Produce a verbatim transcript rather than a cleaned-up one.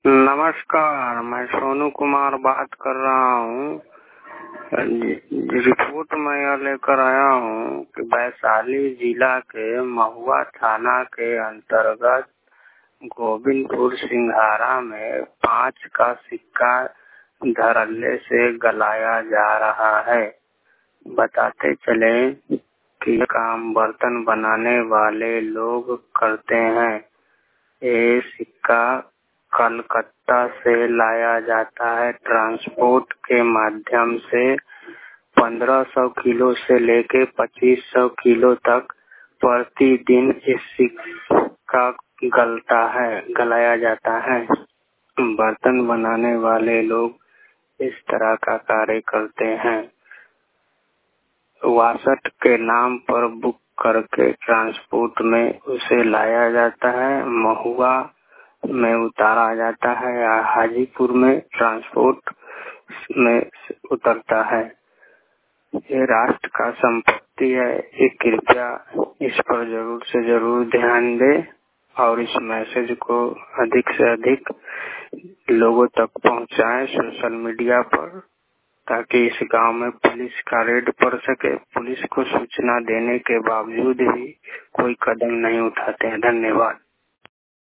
नमस्कार, मैं सोनू कुमार बात कर रहा हूँ। रिपोर्ट मैं यह लेकर आया हूँ कि वैशाली जिला के महुआ थाना के अंतर्गत गोविंदपुर सिंघारा में पाँच का सिक्का धड़ल्ले से गलाया जा रहा है। बताते चले कि काम बर्तन बनाने वाले लोग करते हैं। ये सिक्का कलकत्ता से लाया जाता है ट्रांसपोर्ट के माध्यम से। पंद्रह सौ किलो से लेके पच्चीस सौ किलो तक प्रतिदिन इस सिक्का गलता है गलाया जाता है। बर्तन बनाने वाले लोग इस तरह का कार्य करते हैं। वासठ के नाम पर बुक करके ट्रांसपोर्ट में उसे लाया जाता है, महुआ में उतारा जाता है या हाजीपुर में ट्रांसपोर्ट में उतरता है। ये राष्ट्र का संपत्ति है। ये कृपया इस पर जरूर से जरूर ध्यान दे और इस मैसेज को अधिक से अधिक लोगों तक पहुंचाएं सोशल मीडिया पर, ताकि इस गांव में पुलिस का रेड पड़ सके। पुलिस को सूचना देने के बावजूद भी कोई कदम नहीं उठाते हैं। धन्यवाद।